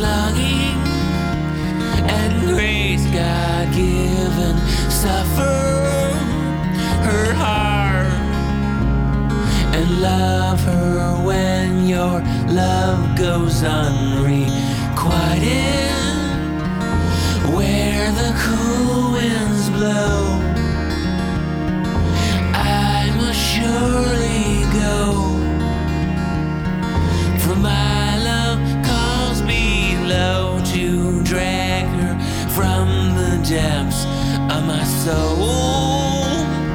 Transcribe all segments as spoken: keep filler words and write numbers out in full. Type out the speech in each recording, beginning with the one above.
longing and grace God-given. Suffer her heart and love her when your love goes unrequited. Where the cool winds blow, I must surely go. For my love calls below to drag her from the depths of my soul.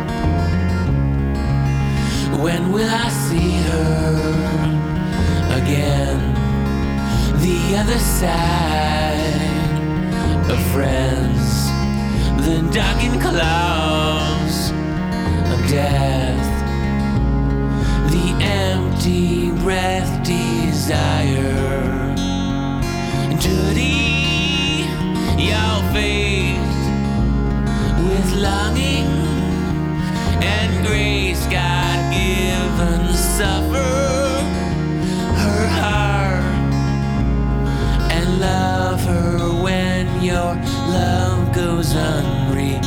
When will I see her again? The other side of friends, the darkened claws of death, the empty breath desire. Dirty your face with longing and grace God-given. Suffer her heart and love her when your love goes unrequited.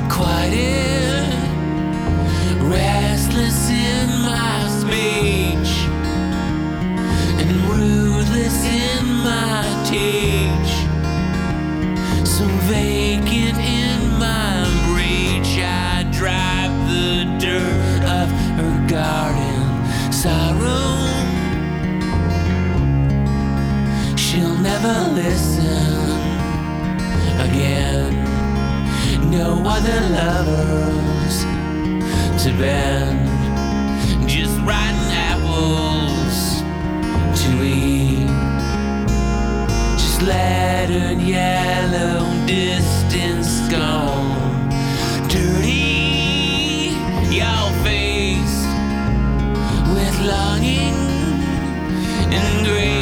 Restless in my speech and ruthless in my teach, so vacant in my breach, I drive the dirt of her garden sorrow. She'll never listen again. No other lovers to bend, just rotten apples to eat, just laddered yellow distance gone. Dirty your face with longing and grace